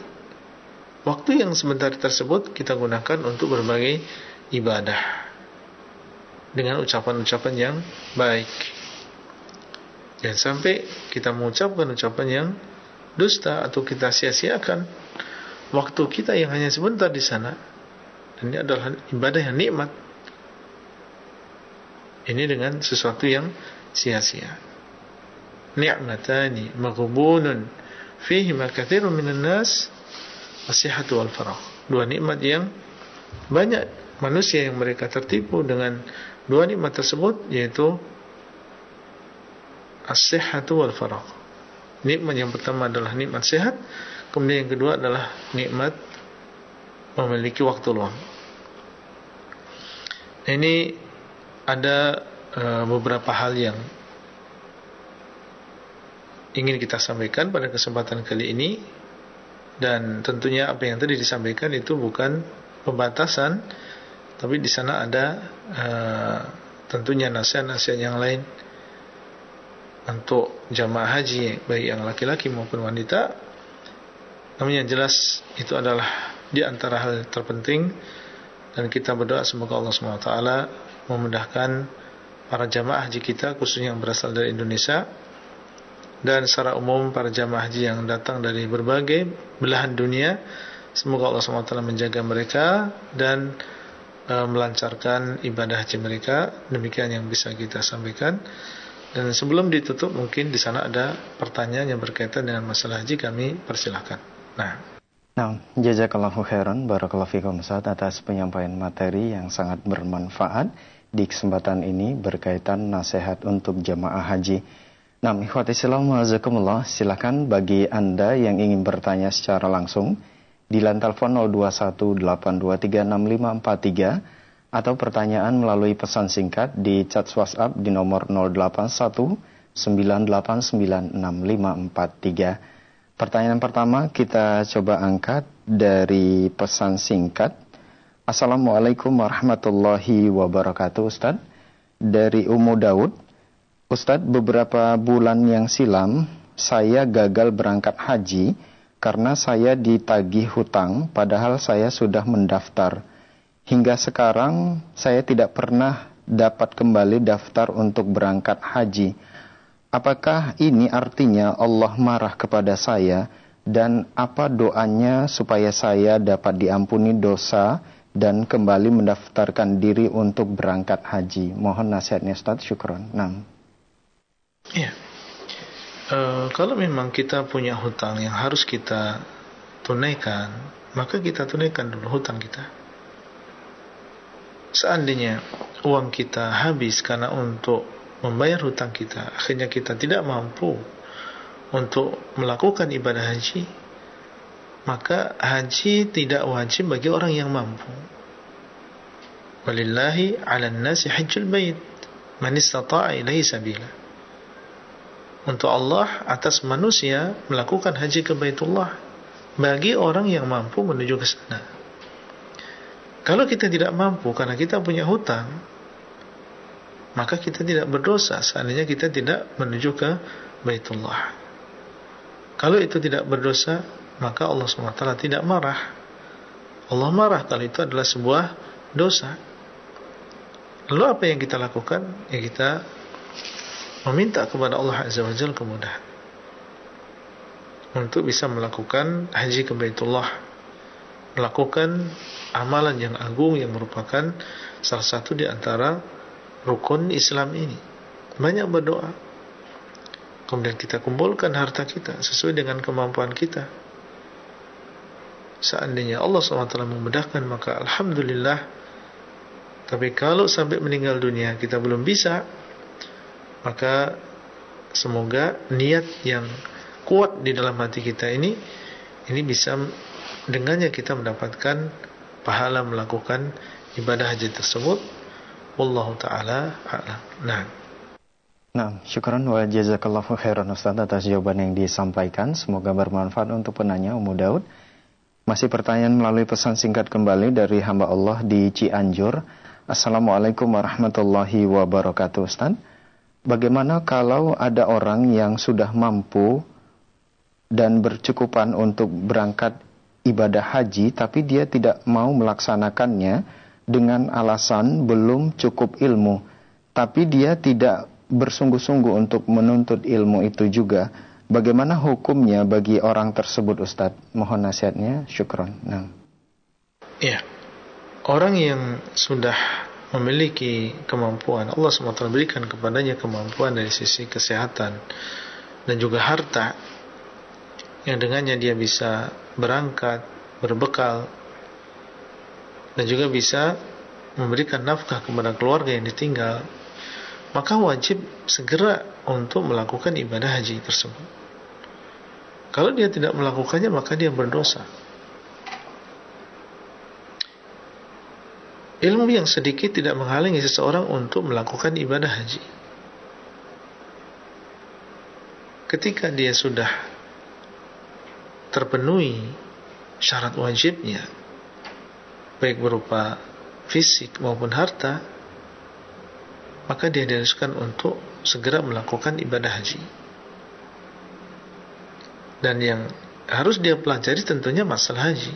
Waktu yang sebentar tersebut kita gunakan untuk berbagai ibadah. dengan ucapan-ucapan yang baik. Jangan sampai kita mengucapkan ucapan yang dusta atau kita sia-siakan waktu kita yang hanya sebentar di sana. Dan ini adalah ibadah yang nikmat. Ini dengan sesuatu yang sia-sia. Ni'matani maghbunun fihima katsirun minan nas as-sihhatu wal faragh. Dua nikmat yang banyak manusia yang mereka tertipu dengan dua nikmat tersebut, yaitu as-sihhatu wal faragh. Nikmat yang pertama adalah nikmat sehat, kemudian yang kedua adalah nikmat memiliki waktu luang. Ini ada beberapa hal yang ingin kita sampaikan pada kesempatan kali ini, dan tentunya apa yang tadi disampaikan itu bukan pembatasan, tapi di sana ada tentunya nasihat-nasihat yang lain untuk jamaah haji baik yang laki-laki maupun wanita. Namun yang jelas itu adalah di antara hal terpenting, dan kita berdoa semoga Allah SWT memudahkan para jamaah haji kita khususnya yang berasal dari Indonesia, dan secara umum para jamaah haji yang datang dari berbagai belahan dunia. Semoga Allah SWT menjaga mereka dan melancarkan ibadah haji mereka. Demikian yang bisa kita sampaikan. Dan sebelum ditutup, mungkin di sana ada pertanyaan yang berkaitan dengan masalah haji, kami persilahkan. Nah, jazakallahu khairan, barakallahu fikum Ustaz atas penyampaian materi yang sangat bermanfaat di kesempatan ini berkaitan nasihat untuk jamaah haji. Nah, ikhwati Islam wajazakumullah, silakan bagi Anda yang ingin bertanya secara langsung di line telepon 0218236543 atau pertanyaan melalui pesan singkat di chat WhatsApp di nomor 0819896543. Pertanyaan pertama kita coba angkat dari pesan singkat. Assalamualaikum warahmatullahi wabarakatuh Ustaz. Dari Ummu Daud. Ustaz, beberapa bulan yang silam saya gagal berangkat haji karena saya ditagih hutang padahal saya sudah mendaftar. Hingga sekarang saya tidak pernah dapat kembali daftar untuk berangkat haji. Apakah ini artinya Allah marah kepada saya, dan apa doanya supaya saya dapat diampuni dosa dan kembali mendaftarkan diri untuk berangkat haji? Mohon nasihatnya Ustaz, syukron. Ya. Kalau memang kita punya hutang yang harus kita tunaikan, maka kita tunaikan dulu hutang kita. Seandainya uang kita habis karena untuk membayar hutang kita, akhirnya kita tidak mampu untuk melakukan ibadah haji, maka haji tidak wajib bagi orang yang mampu. Walillahi 'alan nasi hajjul bait man istata'a ilaihi sabila. Untuk Allah atas manusia melakukan haji ke Baitullah bagi orang yang mampu menuju ke sana. Kalau kita tidak mampu karena kita punya hutang, maka kita tidak berdosa seandainya kita tidak menuju ke Baitullah. Kalau itu tidak berdosa, maka Allah SWT tidak marah. Allah marah kalau itu adalah sebuah dosa. Lalu apa yang kita lakukan? Ya kita meminta kepada Allah Azza wa Jalla kemudahan untuk bisa melakukan haji ke Baitullah, melakukan amalan yang agung yang merupakan salah satu di antara rukun Islam ini. Banyak berdoa, kemudian kita kumpulkan harta kita sesuai dengan kemampuan kita. Seandainya Allah SWT memudahkan, maka alhamdulillah. Tapi kalau sampai meninggal dunia kita belum bisa, maka semoga niat yang kuat di dalam hati kita ini bisa dengannya kita mendapatkan pahala melakukan ibadah haji tersebut. Wallahu ta'ala a'lam. Nah, syukran wa jazakallahu khairan Ustaz atas jawaban yang disampaikan. Semoga bermanfaat untuk penanya Ummu Daud. Masih pertanyaan melalui pesan singkat kembali dari hamba Allah di Cianjur. Assalamualaikum warahmatullahi wabarakatuh Ustaz. Bagaimana kalau ada orang yang sudah mampu dan bercukupan untuk berangkat ibadah haji, tapi dia tidak mau melaksanakannya dengan alasan belum cukup ilmu, tapi dia tidak bersungguh-sungguh untuk menuntut ilmu itu juga. Bagaimana hukumnya bagi orang tersebut, Ustadz? Mohon nasihatnya, syukron. Nah. Ya, orang yang sudah memiliki kemampuan, Allah SWT berikan kepadanya kemampuan dari sisi kesehatan dan juga harta, yang dengannya dia bisa berangkat, berbekal, dan juga bisa memberikan nafkah kepada keluarga yang ditinggal, maka wajib segera untuk melakukan ibadah haji tersebut. Kalau dia tidak melakukannya, maka dia berdosa. Ilmu yang sedikit tidak menghalangi seseorang untuk melakukan ibadah haji. Ketika dia sudah terpenuhi syarat wajibnya, baik berupa fisik maupun harta, maka dia diharuskan untuk segera melakukan ibadah haji. Dan yang harus dia pelajari tentunya masalah haji.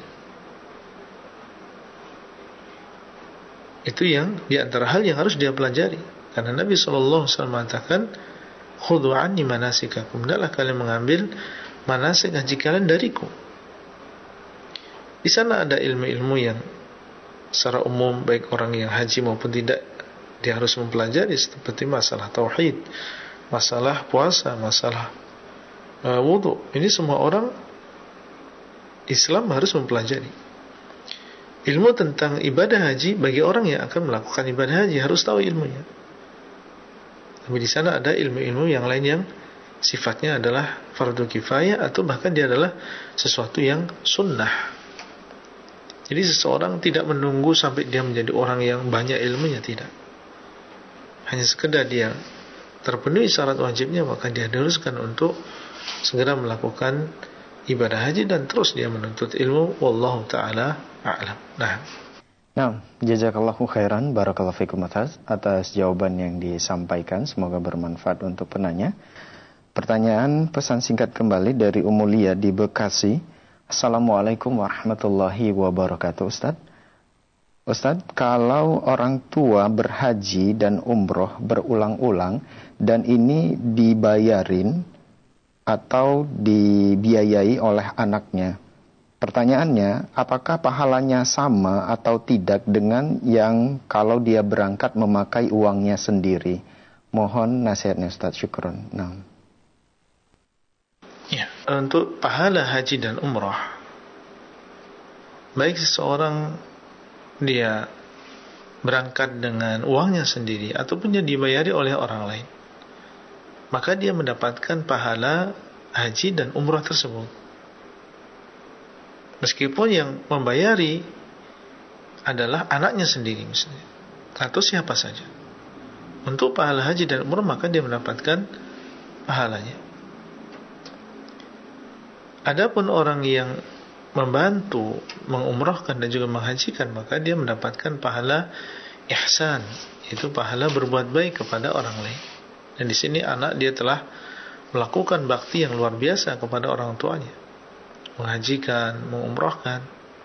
Itu yang diantara hal yang harus dia pelajari. Karena Nabi SAW mengatakan, khudhu anni manasikakum, hendaklah kalian mengambil manasik haji kalian dariku. Di sana ada ilmu-ilmu yang secara umum, baik orang yang haji maupun tidak, dia harus mempelajari, seperti masalah tauhid, masalah puasa, masalah wudu. Ini semua orang Islam harus mempelajari. Ilmu tentang ibadah haji bagi orang yang akan melakukan ibadah haji harus tahu ilmunya. Tapi di sana ada ilmu-ilmu yang lain yang sifatnya adalah fardu kifayah atau bahkan dia adalah sesuatu yang sunnah. Jadi seseorang tidak menunggu sampai dia menjadi orang yang banyak ilmunya, tidak. Hanya sekedar dia terpenuhi syarat wajibnya, maka dia diharuskan untuk segera melakukan ibadah haji dan terus dia menuntut ilmu. Wallahu ta'ala a'lam. Nah, jazakallahu khairan, barakallahu fikum atas jawaban yang disampaikan. Semoga bermanfaat untuk penanya. Pertanyaan pesan singkat kembali dari Umulia di Bekasi. Assalamualaikum warahmatullahi wabarakatuh, Ustadz, kalau orang tua berhaji dan umroh berulang-ulang dan ini dibayarin atau dibiayai oleh anaknya, pertanyaannya, apakah pahalanya sama atau tidak dengan yang kalau dia berangkat memakai uangnya sendiri? Mohon nasihatnya, Ustadz. Syukron. Nah. Ya, untuk pahala haji dan umrah, baik seseorang dia berangkat dengan uangnya sendiri ataupun dia dibayari oleh orang lain, maka dia mendapatkan pahala haji dan umrah tersebut. Meskipun yang membayari adalah anaknya sendiri misalnya, atau siapa saja. Untuk pahala haji dan umrah maka dia mendapatkan pahalanya. Adapun orang yang membantu mengumrahkan dan juga menghajikan, maka dia mendapatkan pahala ihsan, itu pahala berbuat baik kepada orang lain. Dan di sini anak dia telah melakukan bakti yang luar biasa kepada orang tuanya, menghajikan, mengumrahkan.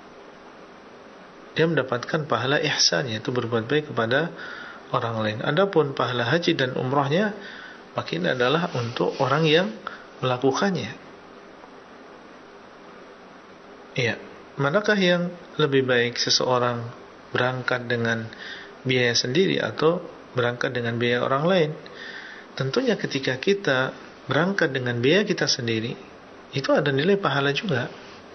Dia mendapatkan pahala ihsan, yaitu berbuat baik kepada orang lain. Adapun pahala haji dan umrahnya, maka ini adalah untuk orang yang melakukannya. Iya, manakah yang lebih baik, seseorang berangkat dengan biaya sendiri atau berangkat dengan biaya orang lain? Tentunya ketika kita berangkat dengan biaya kita sendiri, itu ada nilai pahala juga.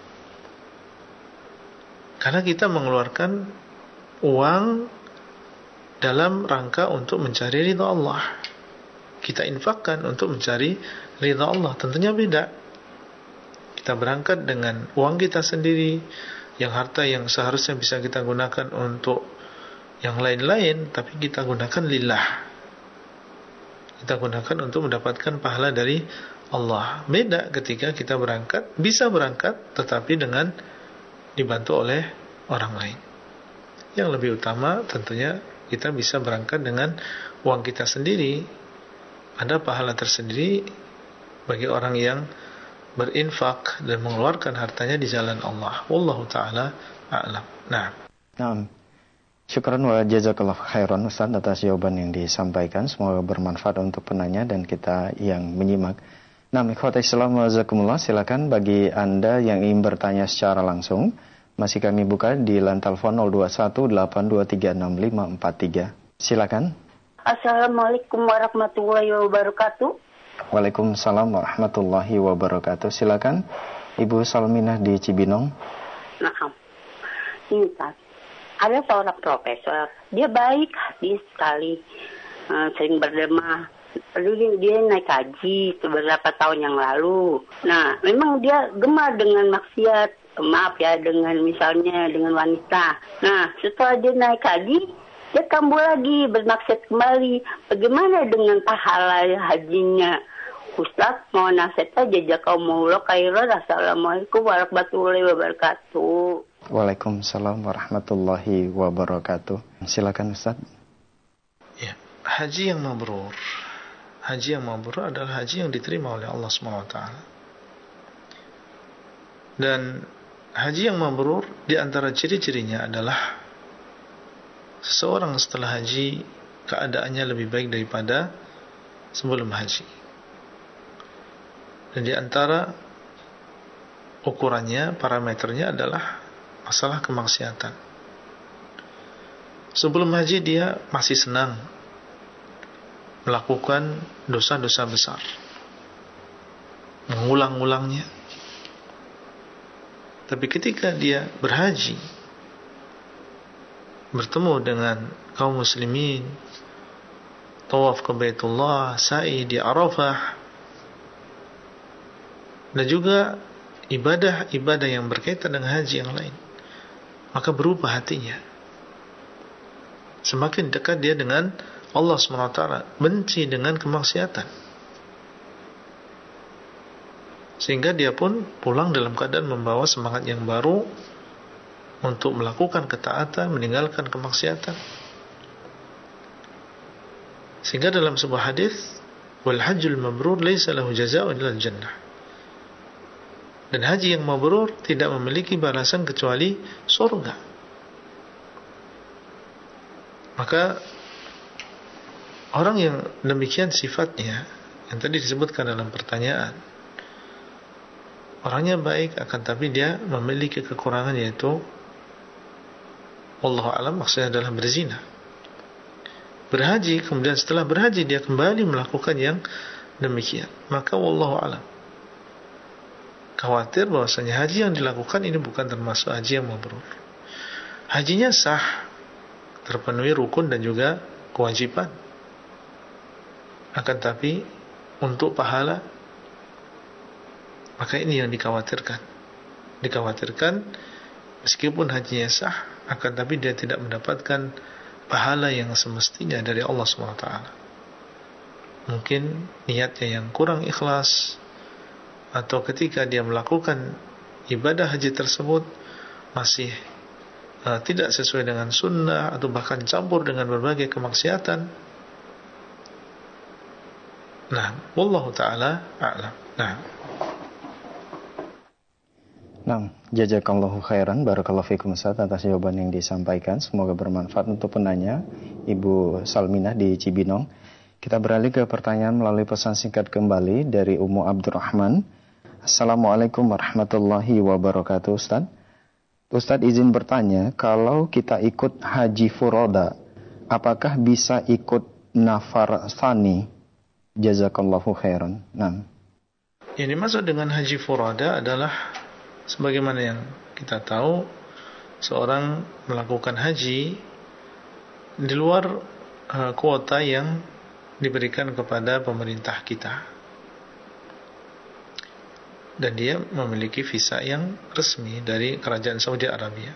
Karena kita mengeluarkan uang dalam rangka untuk mencari ridha Allah. Kita infakkan untuk mencari ridha Allah, tentunya beda. Kita berangkat dengan uang kita sendiri, yang harta yang seharusnya bisa kita gunakan untuk yang lain-lain, tapi kita gunakan lillah. Kita gunakan untuk mendapatkan pahala dari Allah. Beda ketika kita berangkat, bisa berangkat tetapi dengan dibantu oleh orang lain. Yang lebih utama tentunya kita bisa berangkat dengan uang kita sendiri. Ada pahala tersendiri bagi orang yang berinfak dan mengeluarkan hartanya di jalan Allah. Wallahu ta'ala a'lam. Nah. Syukran wa jazakallah khairan Ustaz atas jawaban yang disampaikan. Semoga bermanfaat untuk penanya dan kita yang menyimak. Nah, ikhwati Islam wa jazakumullah, silakan bagi Anda yang ingin bertanya secara langsung, masih kami buka di line telepon 0218236543. Silakan. Assalamualaikum warahmatullahi wabarakatuh. Waalaikumsalam warahmatullahi wabarakatuh. Silakan Ibu Salminah di Cibinong. Nah, ini Pak. Ada seorang profesor, dia baik hati sekali, sering berderma. Lalu dia naik haji beberapa tahun yang lalu. Nah, memang dia gemar dengan maksiat, dengan misalnya dengan wanita. Nah, setelah dia naik haji, dia kambuh lagi, bermaksiat kembali. Bagaimana dengan pahala hajinya? Ustaz, mohon nasihat aja, jazakumullah khairan. Assalamualaikum warahmatullahi wabarakatuh. Waalaikumsalam warahmatullahi wabarakatuh. Silakan Ustaz. Ya, haji yang mabrur. Haji yang mabrur adalah haji yang diterima oleh Allah SWT. Dan haji yang mabrur di antara ciri-cirinya adalah seseorang setelah haji keadaannya lebih baik daripada sebelum haji. Dan di antara ukurannya, parameternya adalah masalah kemaksiatan. Sebelum haji dia masih senang melakukan dosa-dosa besar, mengulang-ulangnya. Tapi ketika dia berhaji, bertemu dengan kaum muslimin, tawaf ke Baitullah, sa'i di Arafah, dan juga ibadah-ibadah yang berkaitan dengan haji yang lain, maka berubah hatinya. Semakin dekat dia dengan Allah SWT, benci dengan kemaksiatan, sehingga dia pun pulang dalam keadaan membawa semangat yang baru untuk melakukan ketaatan, meninggalkan kemaksiatan. Sehingga dalam sebuah hadis, wal hajjul mabrur laisa lahu jazaa'un illa al-jannah. Dan haji yang mabrur tidak memiliki balasan kecuali surga. Maka orang yang demikian sifatnya, yang tadi disebutkan dalam pertanyaan, orangnya baik akan tapi dia memiliki kekurangan, yaitu wallahu alam maksudnya adalah berzina. Berhaji, kemudian setelah berhaji dia kembali melakukan yang demikian, maka wallahu alam, khawatir bahwasanya haji yang dilakukan ini bukan termasuk haji yang mabrur. Hajinya sah, terpenuhi rukun dan juga kewajiban, akan tapi untuk pahala, maka ini yang dikhawatirkan. Meskipun hajinya sah, akan tapi dia tidak mendapatkan pahala yang semestinya dari Allah SWT. Mungkin niatnya yang kurang ikhlas, atau ketika dia melakukan ibadah haji tersebut masih tidak sesuai dengan sunnah, atau bahkan campur dengan berbagai kemaksiatan. Nah, wallahu ta'ala a'lam. Nah, jazakallahu khairan, barakallahu fikum Ustaz atas jawaban yang disampaikan. Semoga bermanfaat untuk penanya, Ibu Salminah di Cibinong. Kita beralih ke pertanyaan melalui pesan singkat kembali dari Ummu Abdurrahman. Assalamualaikum warahmatullahi wabarakatuh Ustaz. Ustaz izin bertanya, kalau kita ikut haji furoda, apakah bisa ikut nafar tsani? Jazakallahu khairan. Nah, yang dimaksud dengan haji furoda adalah sebagaimana yang kita tahu, seorang melakukan haji di luar kuota yang diberikan kepada pemerintah kita, dan dia memiliki visa yang resmi dari kerajaan Saudi Arabia.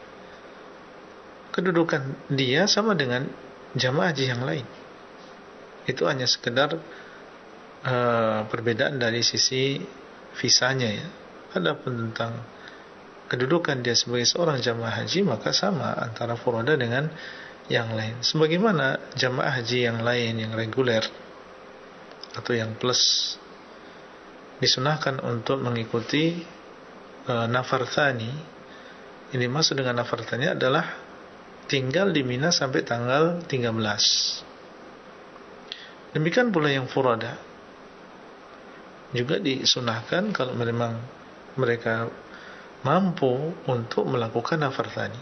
Kedudukan dia sama dengan jamaah haji yang lain. Itu hanya sekedar perbedaan dari sisi visanya, ya. Adapun tentang kedudukan dia sebagai seorang jamaah haji, maka sama antara furoda dengan yang lain. Sebagaimana jamaah haji yang lain yang reguler atau yang plus disunahkan untuk mengikuti nafar tsani. Ini maksud dengan nafar tsani adalah tinggal di Mina sampai tanggal 13. Demikian pula yang furada, juga disunahkan kalau memang mereka mampu untuk melakukan nafar tsani.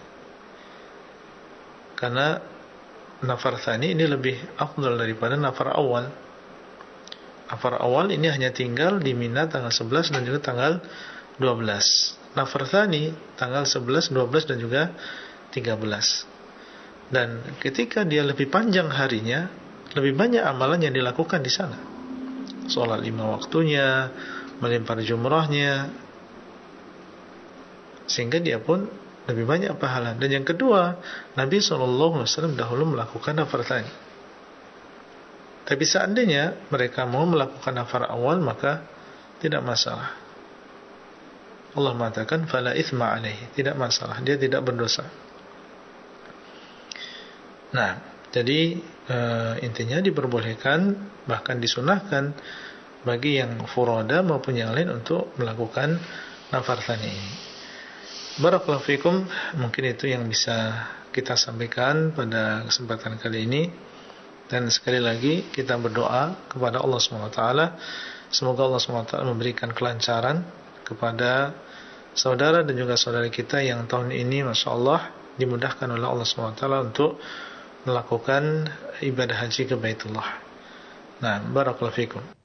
Karena nafar tsani ini lebih afdal daripada nafar awal. Nafar awal ini hanya tinggal di Mina tanggal 11 dan juga tanggal 12. Nafar tsani tanggal 11, 12 dan juga 13. Dan ketika dia lebih panjang harinya, lebih banyak amalan yang dilakukan di sana. Sholat 5 waktunya, melempar jumrahnya, sehingga dia pun lebih banyak pahala. Dan yang kedua, Nabi SAW dahulu melakukan nafar tsani. Tapi seandainya mereka mau melakukan nafar awal, maka tidak masalah. Allah mengatakan fala itsma alaihi, tidak masalah, dia tidak berdosa. Nah, jadi intinya diperbolehkan, bahkan disunahkan bagi yang furoda maupun yang lain untuk melakukan nafar tsani ini. Barakallahu fikum, mungkin itu yang bisa kita sampaikan pada kesempatan kali ini. Dan sekali lagi kita berdoa kepada Allah SWT, semoga Allah SWT memberikan kelancaran kepada saudara dan juga saudari kita yang tahun ini Masya Allah dimudahkan oleh Allah SWT untuk melakukan ibadah haji ke Baitullah. Nah, barakallahu fikum.